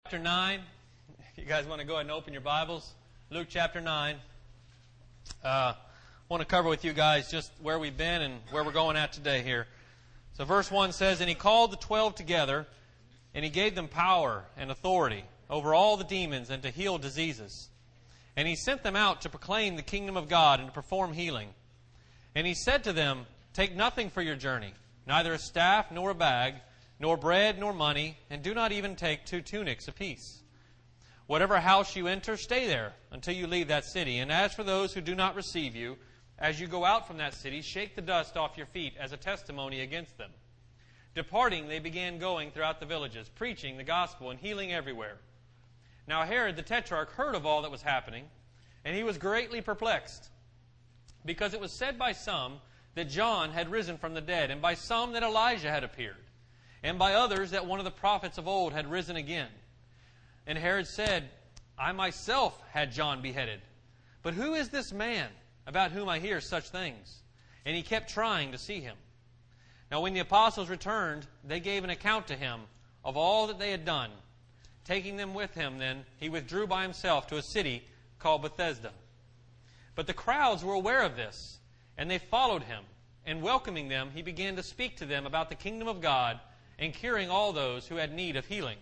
Chapter 9. If you guys want to go ahead and open your Bibles, Luke chapter 9. I want to cover with you guys just where we've been and where we're going at today here. So verse 1 says, "And he called the 12 together, and he gave them power and authority over all the demons and to heal diseases. And he sent them out to proclaim the kingdom of God and to perform healing. And he said to them, Take nothing for your journey, neither a staff nor a bag, nor bread nor money, and do not even take 2 tunics apiece. Whatever house you enter, stay there until you leave that city. And as for those who do not receive you, as you go out from that city, shake the dust off your feet as a testimony against them." Departing, they began going throughout the villages, preaching the gospel and healing everywhere. Now Herod the Tetrarch heard of all that was happening, and he was greatly perplexed, because it was said by some that John had risen from the dead, and by some that Elijah had appeared, and by others that one of the prophets of old had risen again. And Herod said, "I myself had John beheaded. But who is this man about whom I hear such things?" And he kept trying to see him. Now when the apostles returned, they gave an account to him of all that they had done. Taking them with him, then, he withdrew by himself to a city called Bethesda. But the crowds were aware of this, and they followed him. And welcoming them, he began to speak to them about the kingdom of God and curing all those who had need of healing.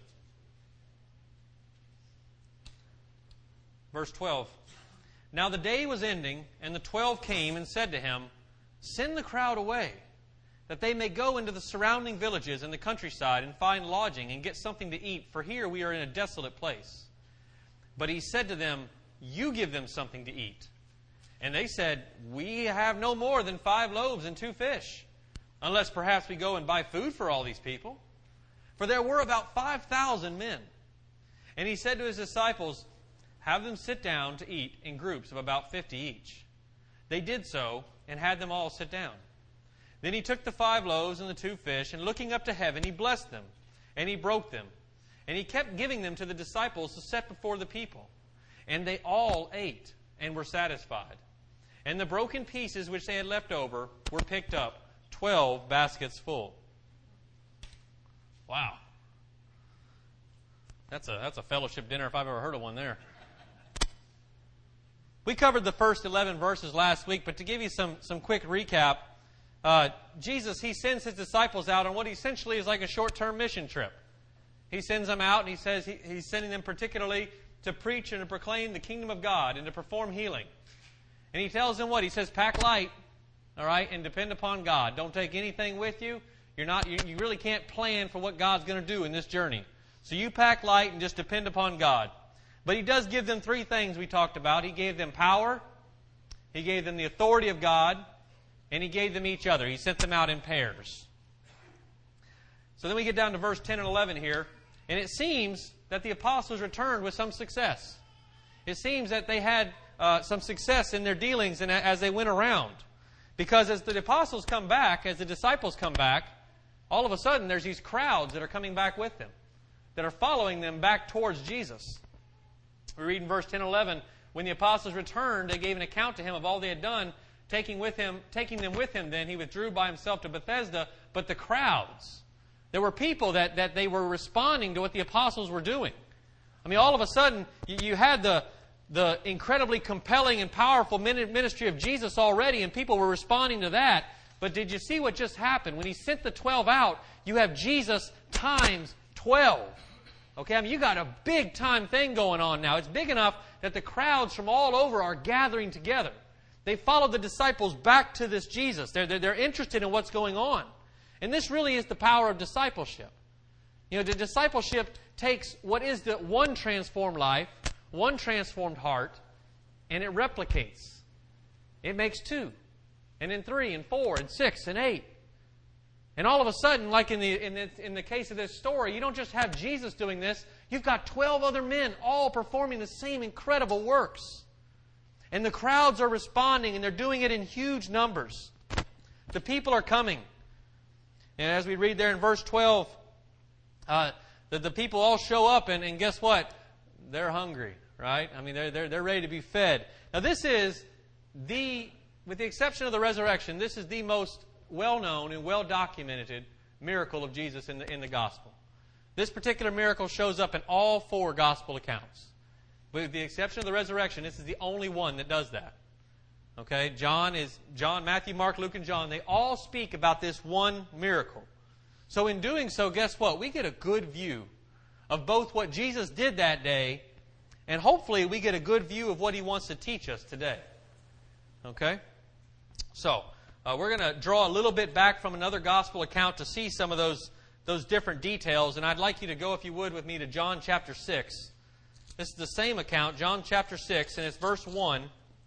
Verse 12. Now the day was ending, and the 12 came and said to him, "Send the crowd away, that they may go into the surrounding villages and the countryside and find lodging and get something to eat, for here we are in a desolate place." But he said to them, "You give them something to eat." And they said, "We have no more than 5 loaves and 2 fish, unless perhaps we go and buy food for all these people." For there were about 5,000 men. And he said to his disciples, "Have them sit down to eat in groups of about 50 each." They did so, and had them all sit down. Then he took the 5 loaves and the 2 fish, and looking up to heaven, he blessed them, and he broke them. And he kept giving them to the disciples to set before the people. And they all ate and were satisfied. And the broken pieces which they had left over were picked up, 12 baskets full. Wow. That's a fellowship dinner if I've ever heard of one there. We covered the first 11 verses last week, but to give you some quick recap, Jesus, he sends his disciples out on what essentially is like a short-term mission trip. He sends them out, and he says he's sending them particularly to preach and to proclaim the kingdom of God and to perform healing. And he tells them what? He says, pack light, all right, and depend upon God. Don't take anything with you. You really can't plan for what God's going to do in this journey. So you pack light and just depend upon God. But he does give them 3 things we talked about. He gave them power, he gave them the authority of God, and he gave them each other. He sent them out in pairs. So then we get down to verse 10 and 11 here, and it seems that the apostles returned with some success. It seems that they had some success in their dealings and as they went around. Because as the apostles come back, as the disciples come back, all of a sudden there's these crowds that are coming back with them, that are following them back towards Jesus. We read in verse 10 and 11, when the apostles returned, they gave an account to him of all they had done. Taking them with him, then he withdrew by himself to Bethesda. But the crowds, there were people that they were responding to what the apostles were doing. I mean, all of a sudden, you had the incredibly compelling and powerful ministry of Jesus already, and people were responding to that. But did you see what just happened? When he sent the 12 out, you have Jesus times 12. Okay, I mean, you got a big time thing going on now. It's big enough that the crowds from all over are gathering together. They followed the disciples back to this Jesus. They're interested in what's going on. And this really is the power of discipleship. You know, the discipleship takes what is the one transformed life, one transformed heart, and it replicates. It makes 2, and then 3, and 4, and 6, and 8. And all of a sudden, like in the case of this story, you don't just have Jesus doing this. You've got 12 other men all performing the same incredible works. And the crowds are responding, and they're doing it in huge numbers. The people are coming. And as we read there in verse 12, the people all show up, and guess what? They're hungry, right? I mean, they're ready to be fed. Now this is with the exception of the resurrection, this is the most well-known and well-documented miracle of Jesus in the gospel. This particular miracle shows up in all 4 gospel accounts. With the exception of the resurrection, this is the only one that does that. Okay, John, Matthew, Mark, Luke, and John, they all speak about this one miracle. So in doing so, guess what? We get a good view of both what Jesus did that day, and hopefully we get a good view of what He wants to teach us today. Okay? So, we're going to draw a little bit back from another gospel account to see some of those different details, and I'd like you to go, if you would, with me to John chapter 6. This is the same account, John chapter 6, and it's verse 1.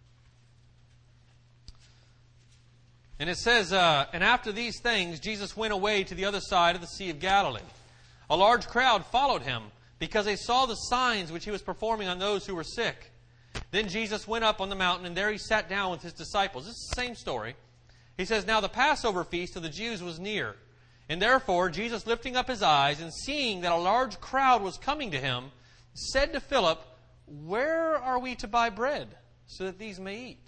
And it says, And after these things, Jesus went away to the other side of the Sea of Galilee. A large crowd followed Him, because they saw the signs which He was performing on those who were sick. Then Jesus went up on the mountain, and there He sat down with His disciples. This is the same story. He says, Now the Passover feast of the Jews was near. And therefore, Jesus, lifting up His eyes, and seeing that a large crowd was coming to Him, said to Philip, Where are we to buy bread, so that these may eat?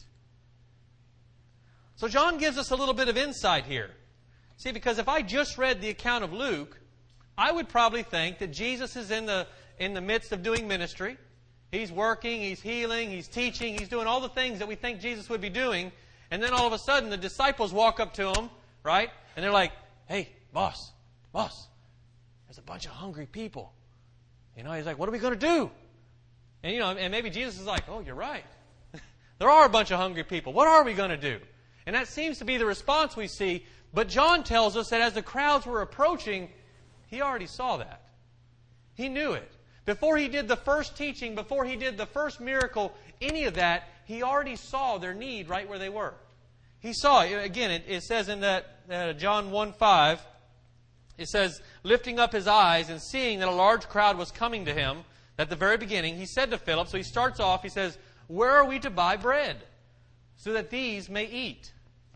So John gives us a little bit of insight here. See, because if I just read the account of Luke, I would probably think that Jesus is in the midst of doing ministry. He's working, He's healing, He's teaching, He's doing all the things that we think Jesus would be doing. And then all of a sudden the disciples walk up to Him, right? And they're like, Hey, boss, there's a bunch of hungry people. He's like, what are we going to do? And, and maybe Jesus is like, oh, you're right. There are a bunch of hungry people. What are we going to do? And that seems to be the response we see. But John tells us that as the crowds were approaching, he already saw that. He knew it. Before he did the first teaching, before he did the first miracle, any of that, he already saw their need right where they were. He saw it. Again, it says in that John 1:5, it says, lifting up his eyes and seeing that a large crowd was coming to him, at the very beginning, he said to Philip, so he starts off, he says, Where are we to buy bread, so that these may eat?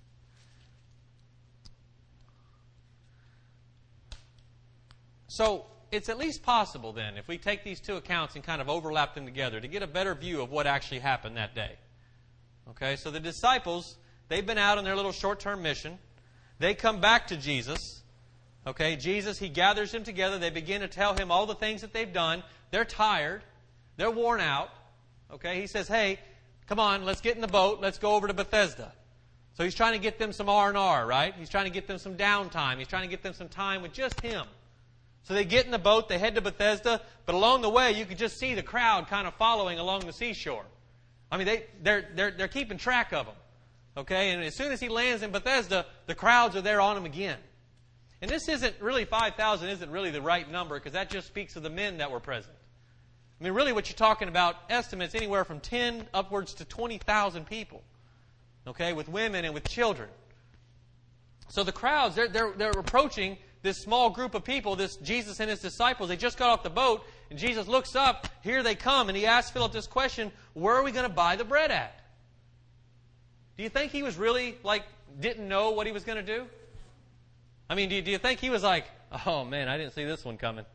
So, it's at least possible then, if we take these two accounts and kind of overlap them together, to get a better view of what actually happened that day. Okay, so the disciples, they've been out on their little short-term mission. They come back to Jesus. Okay, Jesus, He gathers them together. They begin to tell Him all the things that they've done. They're tired. They're worn out. Okay, He says, hey, come on, let's get in the boat. Let's go over to Bethesda. So He's trying to get them some R&R, right? He's trying to get them some downtime. He's trying to get them some time with just Him. So they get in the boat, they head to Bethesda, but along the way you could just see the crowd kind of following along the seashore. I mean, they're keeping track of Him. Okay, and as soon as He lands in Bethesda, the crowds are there on Him again. And this isn't really 5,000 isn't really the right number, because that just speaks of the men that were present. I mean, really what you're talking about, estimates anywhere from 10 upwards to 20,000 people. Okay, with women and with children. So the crowds, they're approaching this small group of people, this Jesus and His disciples. They just got off the boat, and Jesus looks up, here they come, and He asks Philip this question, where are we going to buy the bread at? Do you think He was really, didn't know what He was going to do? I mean, do you think He was like, oh man, I didn't see this one coming.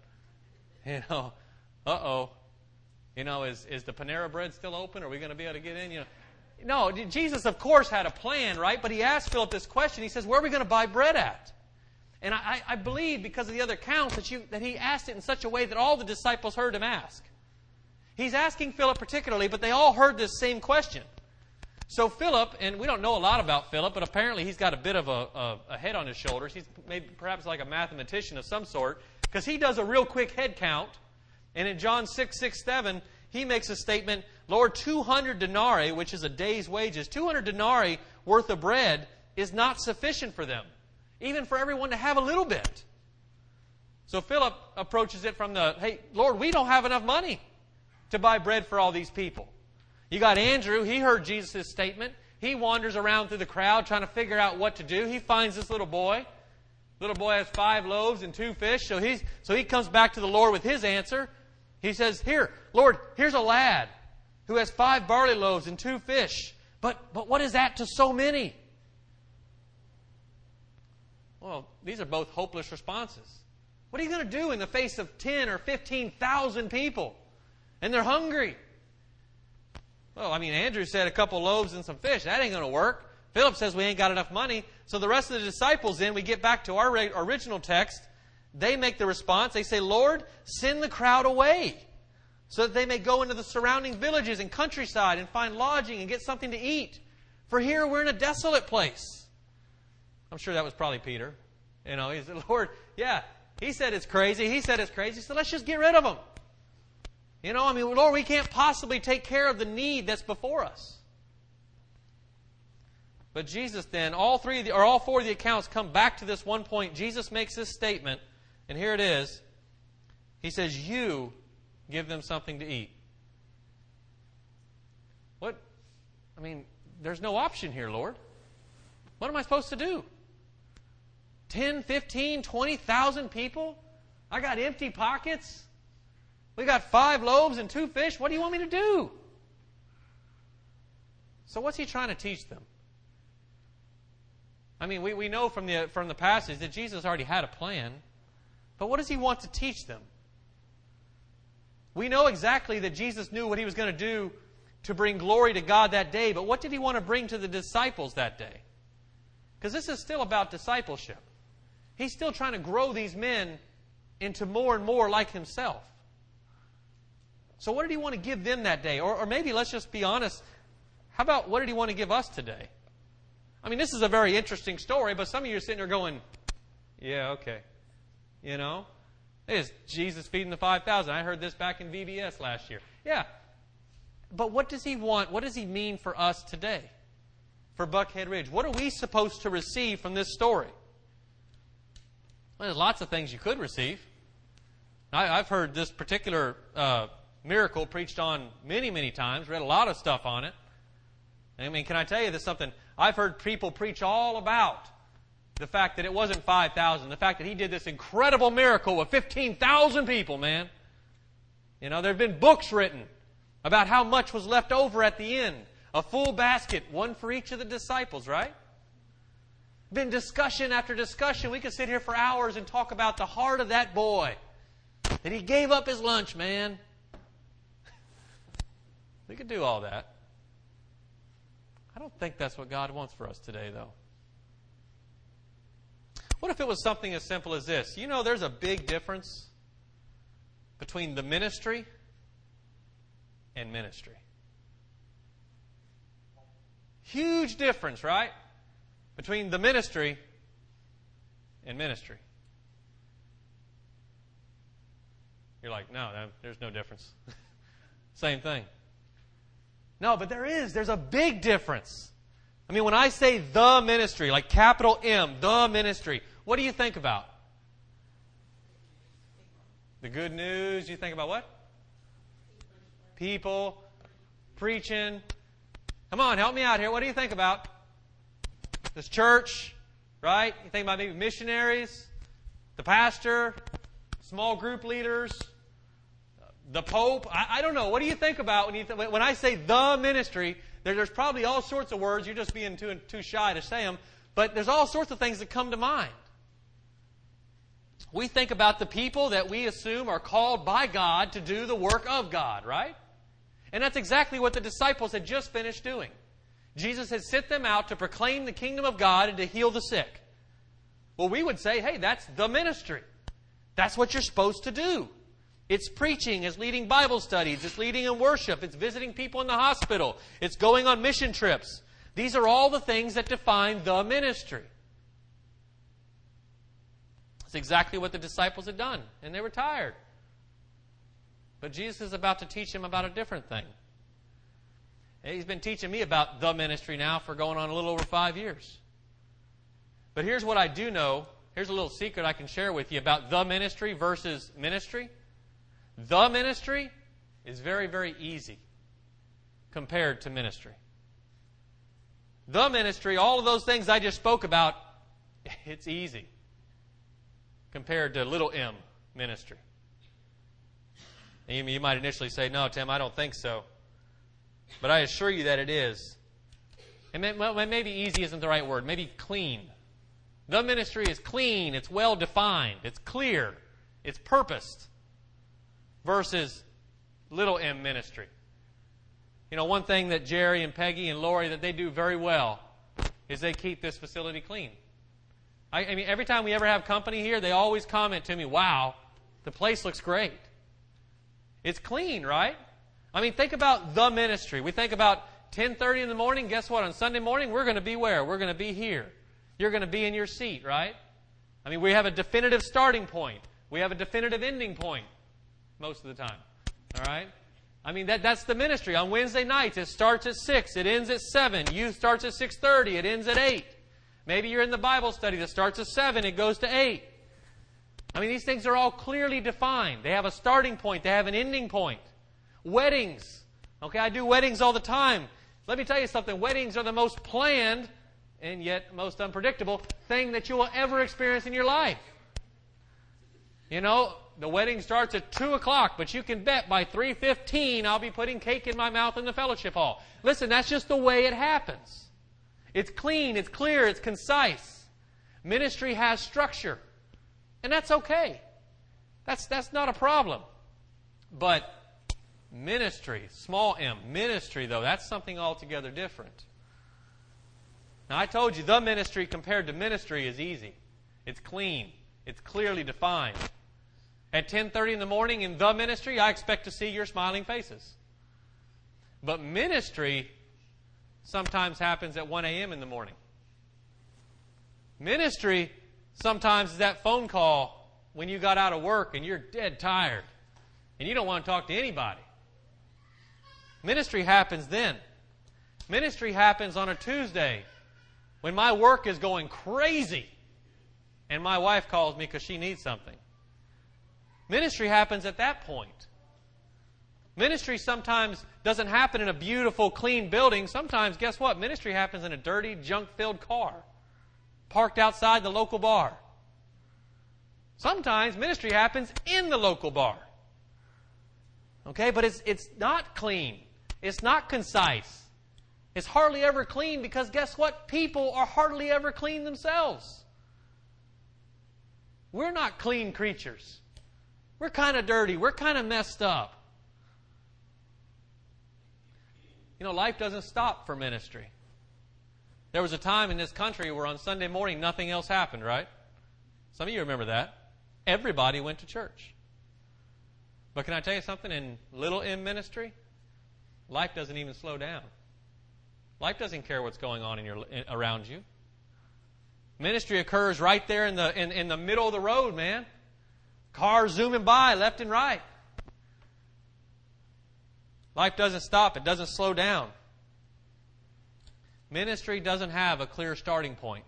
Uh-oh. Is the Panera Bread still open? Are we going to be able to get in? No, Jesus, of course, had a plan, right? But He asked Philip this question. He says, where are we going to buy bread at? And I believe, because of the other accounts, that He asked it in such a way that all the disciples heard Him ask. He's asking Philip particularly, but they all heard this same question. So Philip, and we don't know a lot about Philip, but apparently he's got a bit of a head on his shoulders. He's maybe perhaps like a mathematician of some sort, because he does a real quick head count. And in John 6:7, he makes a statement, Lord, 200 denarii, which is a day's wages, 200 denarii worth of bread is not sufficient for them, even for everyone to have a little bit. So Philip approaches it from hey, Lord, we don't have enough money to buy bread for all these people. You got Andrew, he heard Jesus' statement. He wanders around through the crowd trying to figure out what to do. He finds this little boy. Little boy has 5 loaves and 2 fish. So he comes back to the Lord with his answer. He says, here, Lord, here's a lad who has 5 barley loaves and 2 fish. But what is that to so many? Well, these are both hopeless responses. What are you going to do in the face of 10 or 15,000 people? And they're hungry. Well, I mean, Andrew said a couple loaves and some fish. That ain't going to work. Philip says we ain't got enough money. So the rest of the disciples then, we get back to our original text. They make the response. They say, Lord, send the crowd away so that they may go into the surrounding villages and countryside and find lodging and get something to eat. For here we're in a desolate place. I'm sure that was probably Peter. He said, Lord, yeah, he said it's crazy. He said it's crazy. So let's just get rid of them. Lord, we can't possibly take care of the need that's before us. But Jesus then, all four of the accounts come back to this one point. Jesus makes this statement, and here it is. He says, you give them something to eat. What? There's no option here, Lord. What am I supposed to do? 10, 15, 20,000 people? I got empty pockets. We got 5 loaves and 2 fish. What do you want me to do? So what's he trying to teach them? We know from the passage that Jesus already had a plan. But what does he want to teach them? We know exactly that Jesus knew what he was going to do to bring glory to God that day. But what did he want to bring to the disciples that day? Because this is still about discipleship. He's still trying to grow these men into more and more like himself. So what did he want to give them that day? Or maybe let's just be honest. How about what did he want to give us today? This is a very interesting story, but some of you are sitting there going, yeah, okay. It is Jesus feeding the 5,000. I heard this back in VBS last year. Yeah. But what does he want? What does he mean for us today? For Buckhead Ridge? What are we supposed to receive from this story? Well, there's lots of things you could receive. I've heard this particular miracle preached on many, many times, read a lot of stuff on it. Can I tell you this something? I've heard people preach all about the fact that it wasn't 5,000, the fact that he did this incredible miracle with 15,000 people, man. There have been books written about how much was left over at the end. A full basket, one for each of the disciples, right? Been discussion after discussion. We could sit here for hours and talk about the heart of that boy. That he gave up his lunch, man. We could do all that. I don't think that's what God wants for us today, though. What if it was something as simple as this? There's a big difference between the ministry and ministry. Huge difference, right? Between the ministry and ministry. You're like, no, there's no difference. Same thing. No, but there is. There's a big difference. When I say the ministry, like capital M, the ministry, what do you think about? The good news. You think about what? People, preaching. Come on, help me out here. What do you think about? This church, right? You think about maybe missionaries, the pastor, small group leaders, the Pope. I don't know. What do you think about when I say the ministry? There's probably all sorts of words. You're just being too shy to say them. But there's all sorts of things that come to mind. We think about the people that we assume are called by God to do the work of God, right? And that's exactly what the disciples had just finished doing. Jesus had sent them out to proclaim the kingdom of God and to heal the sick. Well, we would say, hey, that's the ministry. That's what you're supposed to do. It's preaching, it's leading Bible studies, it's leading in worship, it's visiting people in the hospital, it's going on mission trips. These are all the things that define the ministry. It's exactly what the disciples had done, and they were tired. But Jesus is about to teach them about a different thing. And he's been teaching me about the ministry now for going on a little over 5 years. But here's what I do know. Here's a little secret I can share with you about the ministry versus ministry. The ministry is very, very easy compared to ministry. The ministry, all of those things I just spoke about, it's easy compared to little m ministry. And you might initially say, no, Tim, I don't think so. But I assure you that it is. And maybe easy isn't the right word. Maybe clean. The ministry is clean. It's well defined. It's clear. It's purposed. Versus little m ministry. One thing that Jerry and Peggy and Lori that they do very well is they keep this facility clean. I mean, every time we ever have company here, they always comment to me, wow, the place looks great. It's clean, right? I mean, think about the ministry. We think about 10:30 in the morning. Guess what? On Sunday morning, we're going to be where? We're going to be here. You're going to be in your seat, right? I mean, we have a definitive starting point. We have a definitive ending point most of the time. All right? I mean, that's the ministry. On Wednesday nights, it starts at 6. It ends at 7. Youth starts at 6:30. It ends at 8. Maybe you're in the Bible study that starts at 7. It goes to 8. I mean, these things are all clearly defined. They have a starting point. They have an ending point. Weddings. Okay, I do weddings all the time. Let me tell you something. Weddings are the most planned and yet most unpredictable thing that you will ever experience in your life. You know, the wedding starts at 2 o'clock, but you can bet by 3:15 I'll be putting cake in my mouth in the fellowship hall. Listen, that's just the way it happens. It's clean, it's clear, it's concise. Ministry has structure. And that's okay. That's not a problem. But ministry, small m, ministry though, that's something altogether different. Now I told you the ministry compared to ministry is easy. It's clean. It's clearly defined. At 10:30 in the morning in the ministry, I expect to see your smiling faces. But ministry sometimes happens at 1 a.m. in the morning. Ministry sometimes is that phone call when you got out of work and you're dead tired and you don't want to talk to anybody. Ministry happens then. Ministry happens on a Tuesday when my work is going crazy and my wife calls me because she needs something. Ministry happens at that point. Ministry sometimes doesn't happen in a beautiful, clean building. Sometimes, guess what? Ministry happens in a dirty, junk-filled car parked outside the local bar. Sometimes ministry happens in the local bar. Okay, but it's not clean. It's not concise. It's hardly ever clean because guess what? People are hardly ever clean themselves. We're not clean creatures. We're kind of dirty. We're kind of messed up. You know, life doesn't stop for ministry. There was a time in this country where on Sunday morning nothing else happened, right? Some of you remember that. Everybody went to church. But can I tell you something? In little M ministry, life doesn't even slow down. Life doesn't care what's going on around you. Ministry occurs right there in the middle of the road, man. Cars zooming by left and right. Life doesn't stop. It doesn't slow down. Ministry doesn't have a clear starting point.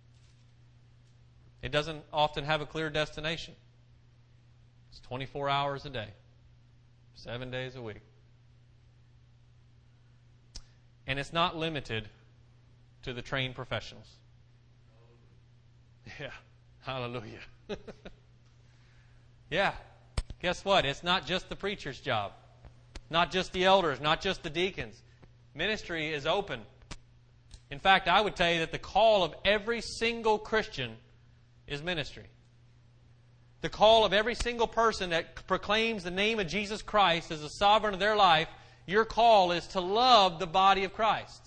It doesn't often have a clear destination. It's 24 hours a day, 7 days a week. And it's not limited to the trained professionals. Yeah, hallelujah. Yeah, guess what? It's not just the preacher's job, not just the elders, not just the deacons. Ministry is open. In fact, I would tell you that the call of every single Christian is ministry. The call of every single person that proclaims the name of Jesus Christ as the sovereign of their life, your call is to love the body of Christ.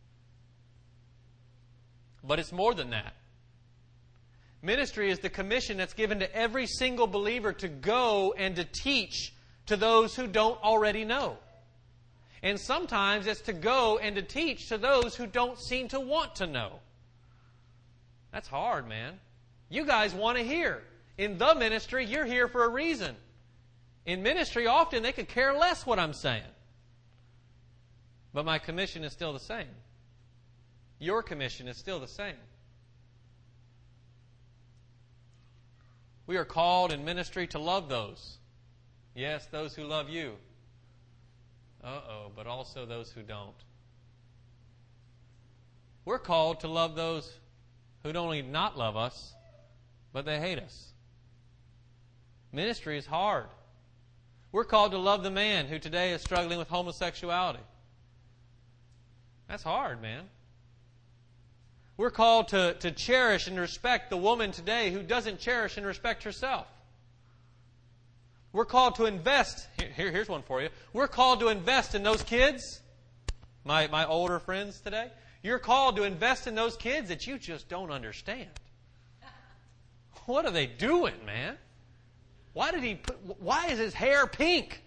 But it's more than that. Ministry is the commission that's given to every single believer to go and to teach to those who don't already know. And sometimes it's to go and to teach to those who don't seem to want to know. That's hard, man. You guys want to hear. In the ministry, you're here for a reason. In ministry, often they could care less what I'm saying. But my commission is still the same. Your commission is still the same. We are called in ministry to love those. Yes, those who love you. But also those who don't. We're called to love those who don't only not love us, but they hate us. Ministry is hard. We're called to love the man who today is struggling with homosexuality. That's hard, man. We're called to cherish and respect the woman today who doesn't cherish and respect herself. We're called to invest. Here's one for you. We're called to invest in those kids, my older friends today. You're called to invest in those kids that you just don't understand. What are they doing, man? Why is his hair pink?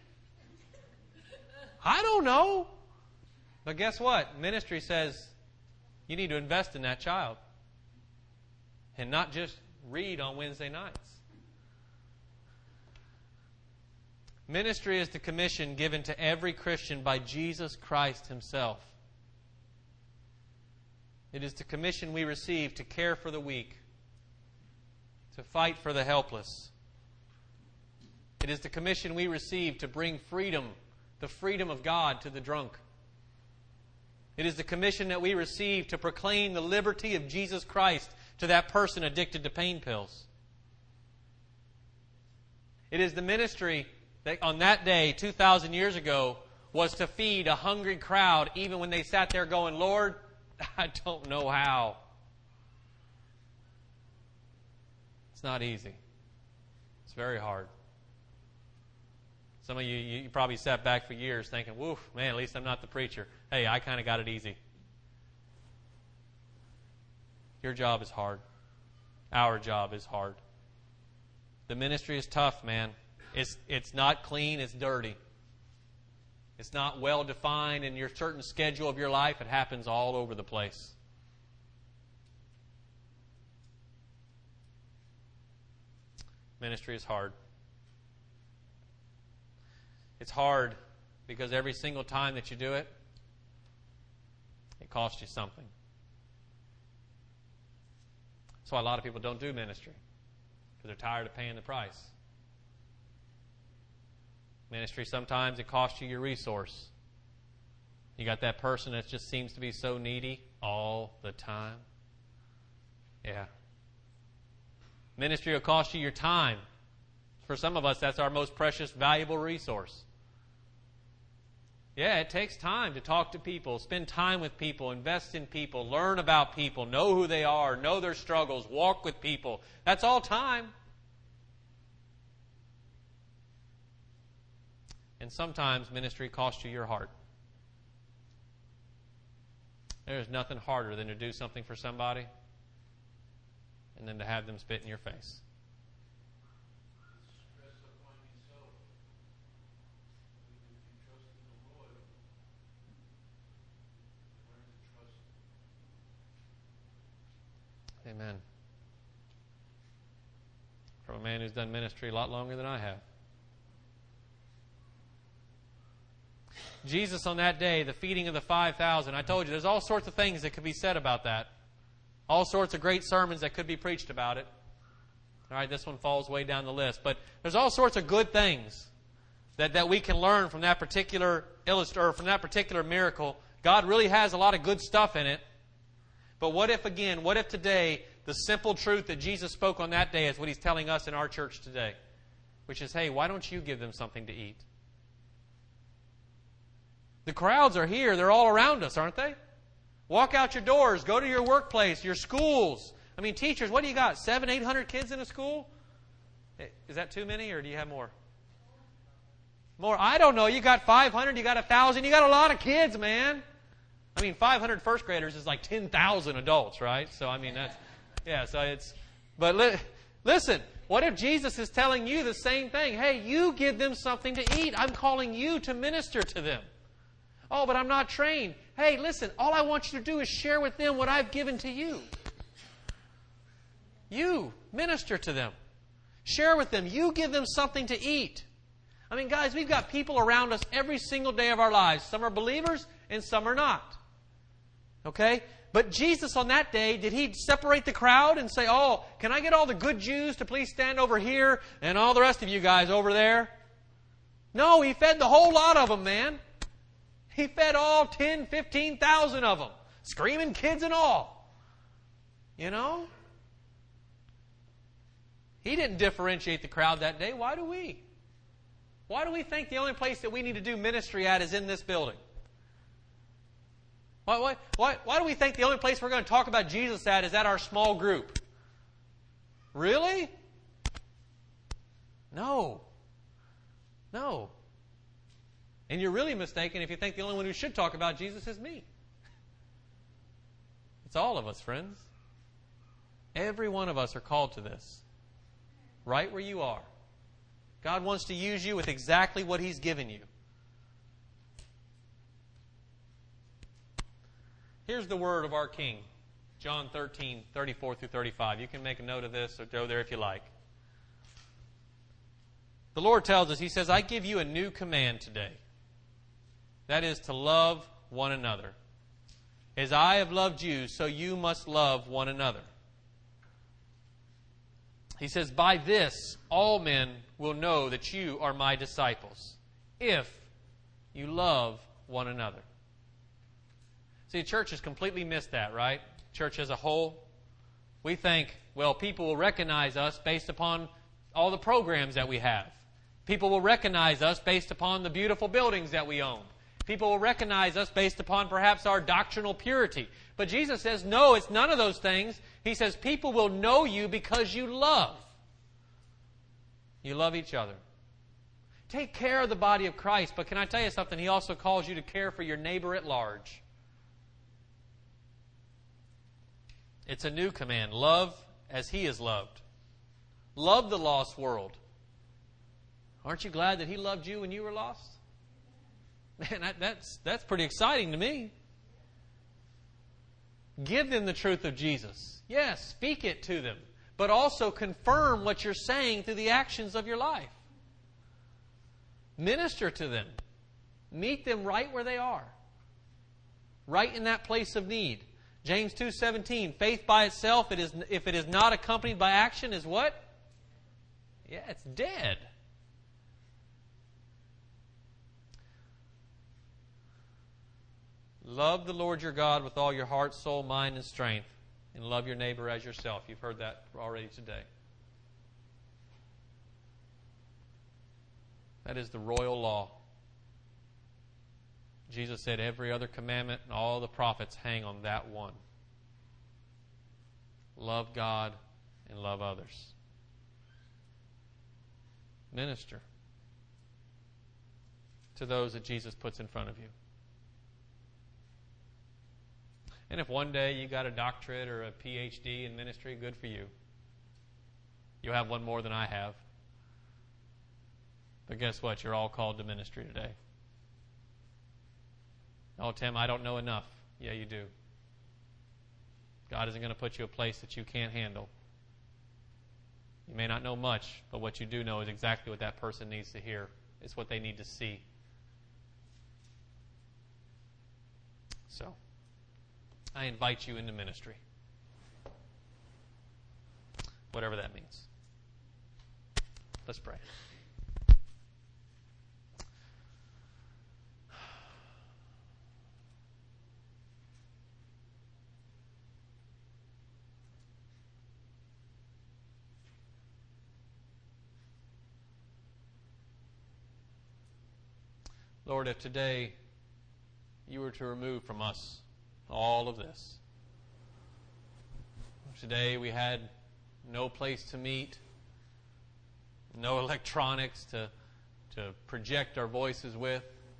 I don't know. But guess what? Ministry says you need to invest in that child. And not just read on Wednesday nights. Ministry is the commission given to every Christian by Jesus Christ Himself. It is the commission we receive to care for the weak, to fight for the helpless. It is the commission we receive to bring freedom, the freedom of God, to the drunk. It is the commission that we receive to proclaim the liberty of Jesus Christ to that person addicted to pain pills. It is the ministry that on that day, 2,000 years ago, was to feed a hungry crowd even when they sat there going, Lord, I don't know how. It's not easy. It's very hard. Some of you probably sat back for years thinking, woof, man, at least I'm not the preacher. Hey, I kind of got it easy. Your job is hard. Our job is hard. The ministry is tough, man. It's not clean, it's dirty. It's not well defined in your certain schedule of your life. It happens all over the place. Ministry is hard. It's hard because every single time that you do it, it costs you something. That's why a lot of people don't do ministry, because they're tired of paying the price. Ministry, sometimes it costs you your resource. You got that person that just seems to be so needy all the time. Yeah. Ministry will cost you your time. For some of us, that's our most precious, valuable resource. Yeah, it takes time to talk to people, spend time with people, invest in people, learn about people, know who they are, know their struggles, walk with people. That's all time. And sometimes ministry costs you your heart. There's nothing harder than to do something for somebody and then to have them spit in your face. Amen. From a man who's done ministry a lot longer than I have. Jesus on that day, the feeding of the 5,000, I told you, there's all sorts of things that could be said about that. All sorts of great sermons that could be preached about it. All right, this one falls way down the list. But there's all sorts of good things that we can learn from that particular from that particular miracle. God really has a lot of good stuff in it. But what if today, the simple truth that Jesus spoke on that day is what He's telling us in our church today? Which is, hey, why don't you give them something to eat? The crowds are here. They're all around us, aren't they? Walk out your doors. Go to your workplace, your schools. I mean, teachers, what do you got? 700, 800 kids in a school? Is that too many, or do you have more? More? I don't know. You got 500, you got 1,000. You got a lot of kids, man. I mean, 500 first graders is like 10,000 adults, right? So, I mean, that's... Yeah, so it's... But listen, what if Jesus is telling you the same thing? Hey, you give them something to eat. I'm calling you to minister to them. Oh, but I'm not trained. Hey, listen, all I want you to do is share with them what I've given to you. You minister to them. Share with them. You give them something to eat. I mean, guys, we've got people around us every single day of our lives. Some are believers and some are not. Okay? But Jesus on that day, did He separate the crowd and say, oh, can I get all the good Jews to please stand over here and all the rest of you guys over there? No, He fed the whole lot of them, man. He fed all 10, 15,000 of them. Screaming kids and all. You know? He didn't differentiate the crowd that day. Why do we? Why do we think the only place that we need to do ministry at is in this building? Why do we think the only place we're going to talk about Jesus at is at our small group? Really? No. No. And you're really mistaken if you think the only one who should talk about Jesus is me. It's all of us, friends. Every one of us are called to this. right where you are. God wants to use you with exactly what He's given you. Here's the word of our King, John 13:34 through 35. You can make a note of this or go there if you like. The Lord tells us, He says, I give you a new command today. That is to love one another. As I have loved you, so you must love one another. He says, by this all men will know that you are my disciples, if you love one another. See, the church has completely missed that, right? Church as a whole. We think, well, people will recognize us based upon all the programs that we have. People will recognize us based upon the beautiful buildings that we own. People will recognize us based upon perhaps our doctrinal purity. But Jesus says, no, it's none of those things. He says, people will know you because you love. You love each other. Take care of the body of Christ. But can I tell you something? He also calls you to care for your neighbor at large. It's a new command. Love as He is loved. Love the lost world. Aren't you glad that He loved you when you were lost? Man, that's pretty exciting to me. Give them the truth of Jesus. Yes, speak it to them. But also confirm what you're saying through the actions of your life. Minister to them. Meet them right where they are. Right in that place of need. James 2:17, faith by itself, if it is not accompanied by action, is what? Yeah, it's dead. Love the Lord your God with all your heart, soul, mind, and strength. And love your neighbor as yourself. You've heard that already today. That is the royal law. Jesus said every other commandment and all the prophets hang on that one. Love God and love others. Minister to those that Jesus puts in front of you. And if one day you got a doctorate or a PhD in ministry, good for you. You'll have one more than I have. But guess what? You're all called to ministry today. Oh, Tim, I don't know enough. Yeah, you do. God isn't going to put you a place that you can't handle. You may not know much, but what you do know is exactly what that person needs to hear. It's what they need to see. So, I invite you into ministry. Whatever that means. Let's pray. Lord, if today you were to remove from us all of this, today we had no place to meet, no electronics to project our voices with,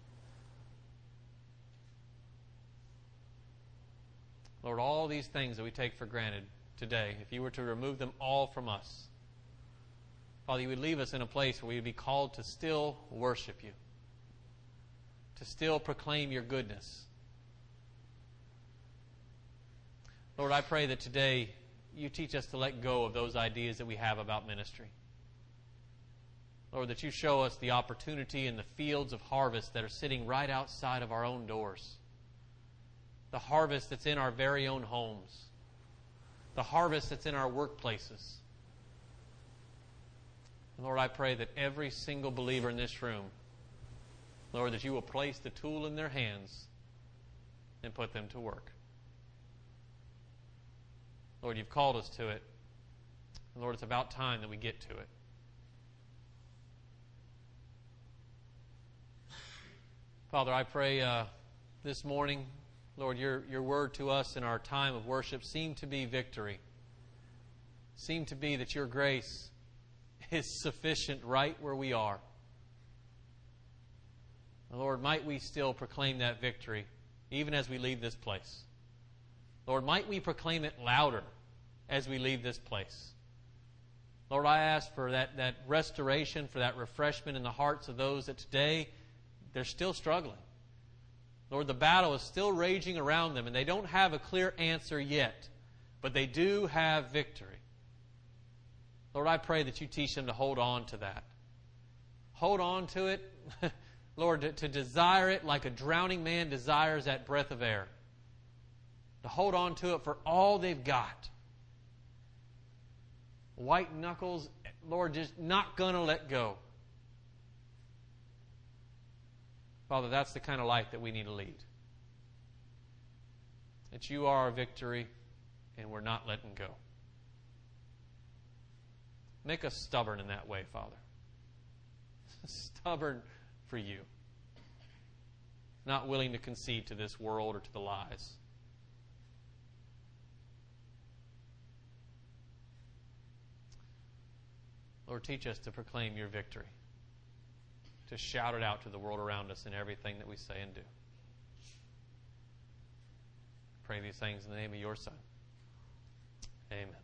Lord, all these things that we take for granted today, if you were to remove them all from us, Father, you would leave us in a place where we would be called to still worship you, to still proclaim your goodness. Lord, I pray that today you teach us to let go of those ideas that we have about ministry. Lord, that you show us the opportunity in the fields of harvest that are sitting right outside of our own doors. The harvest that's in our very own homes. The harvest that's in our workplaces. Lord, I pray that every single believer in this room, Lord, that you will place the tool in their hands and put them to work. Lord, you've called us to it. And Lord, it's about time that we get to it. Father, I pray this morning, Lord, your word to us in our time of worship seemed to be victory. Seemed to be that your grace is sufficient right where we are. Lord, might we still proclaim that victory even as we leave this place. Lord, might we proclaim it louder as we leave this place. Lord, I ask for that restoration, for that refreshment in the hearts of those that today they're still struggling. Lord, the battle is still raging around them, and they don't have a clear answer yet, but they do have victory. Lord, I pray that you teach them to hold on to that. Hold on to it, Lord, to desire it like a drowning man desires that breath of air. To hold on to it for all they've got. White knuckles, Lord, just not going to let go. Father, that's the kind of life that we need to lead. That you are our victory, and we're not letting go. Make us stubborn in that way, Father. Stubborn for you. Not willing to concede to this world or to the lies. Lord, teach us to proclaim your victory. To shout it out to the world around us in everything that we say and do. Pray these things in the name of your Son. Amen.